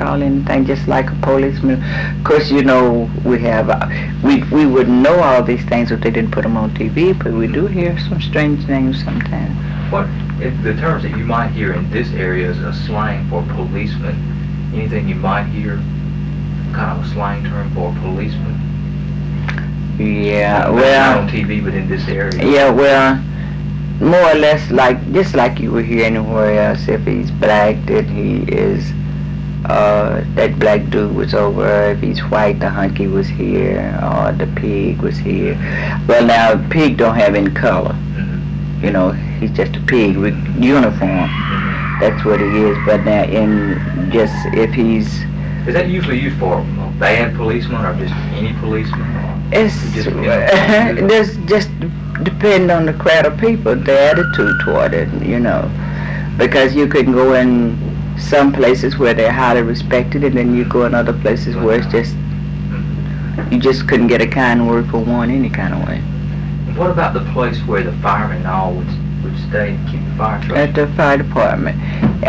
call anything, just like a policeman. Of course, you know, we wouldn't know all these things if they didn't put them on TV, but we do hear some strange names sometimes. What if the terms that you might hear in this area is a slang for policeman? Anything you might hear, kind of a slang term for policeman? Yeah, Not well, on TV, but in this area. yeah, well, more or less just like you would hear anywhere else. If he's black, then he is, that black dude was over. If he's white, the hunky was here, or the pig was here. Well, now, pig don't have any color. Mm-hmm. You know, he's just a pig with uniform. That's what he is. But now, if he's... Is that usually used for a bad policeman or just any policeman? It's just depend on the crowd of people, the attitude toward it, you know, because you can go in some places where they're highly respected, and then you go in other places where it's just you just couldn't get a kind word for one any kind of way. What about the place where the firemen and all would stay and keep the fire trucks? At the fire department,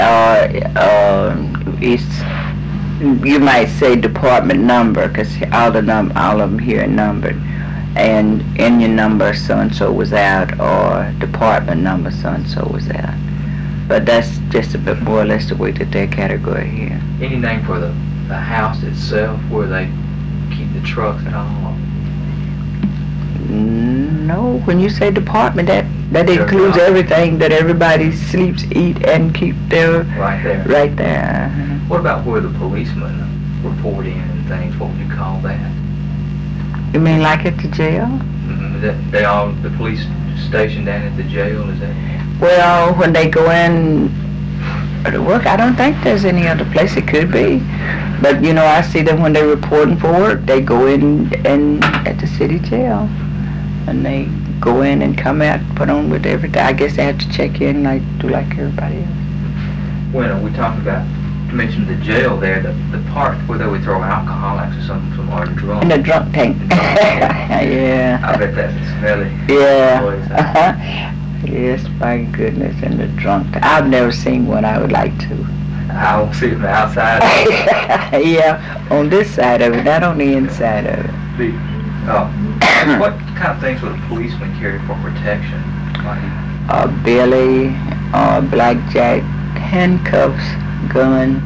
it's, you might say department number, because all of them here are numbered, and in your number so and so was out, or department number so and so was out. But that's just a bit more or less the way that they're categorized here. Any name for the house itself where they keep the trucks and all? No, when you say department, that includes everything that everybody sleeps, eat, and keep there. Right there. Right there. What about where the policemen report in and things? What would you call that? You mean like at the jail? Mm-hmm. The police station down at the jail, is that? Well, when they go in to work, I don't think there's any other place it could be. But, you know, I see them when they're reporting for work, they go in at the city jail. And they go in and come out, put on with everything. I guess they have to check in like everybody else. When we talked about, you mentioned the jail there, the part where they would throw alcoholics or something or drunk. In the drunk tank. Yeah. I bet that's a smelly Yeah. place. Yes, my goodness, in the drunk tank. I've never seen one. I would like to. I don't see them outside. Yeah, on this side of it, not on the inside of it. What kind of things would a policeman carry for protection? Billy, blackjack, handcuffs, gun.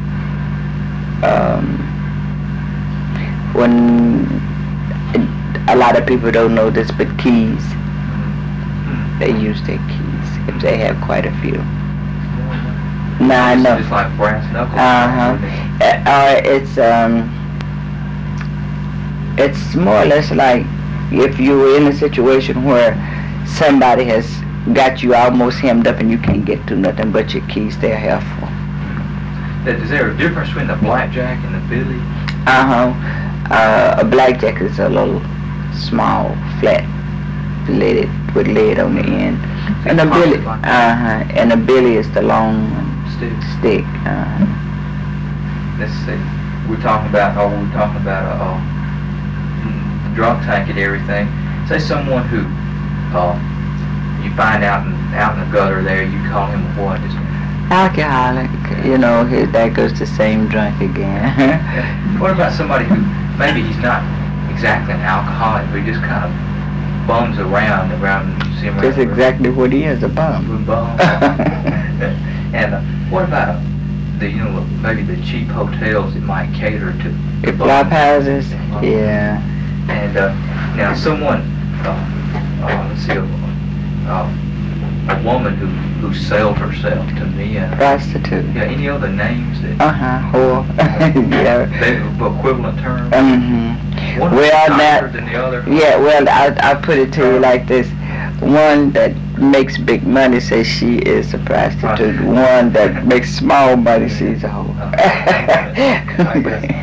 When a lot of people don't know this, but keys. They use their keys if they have quite a few. Nah, no. It's like brass knuckles. It's more or less like if you were in a situation where somebody has got you almost hemmed up and you can't get to nothing but your keys. They're helpful. Is there a difference between the blackjack and the billy? A blackjack is a little small, flat, lid with lid on the end, and a billy, and a billy is the long stick. Let's see. We're talking about drunk tank and everything. Say someone who you find out in the gutter there, you call him what? Alcoholic. You know, that goes the same drunk again. What about somebody who maybe he's not exactly an alcoholic, but he just kind of bums around the museum? That's exactly what he is, a bum. And what about maybe the cheap hotels that might cater to the flop houses? Yeah. And now someone, let's see, a woman who sold herself to men. Prostitute. Yeah. Any other names that? Whore. Yeah. They equivalent terms. Mm-hmm. One nicer than the other. Yeah. Well, I put it to you like this: one that makes big money says she is a prostitute. One that makes small money, she's a whore.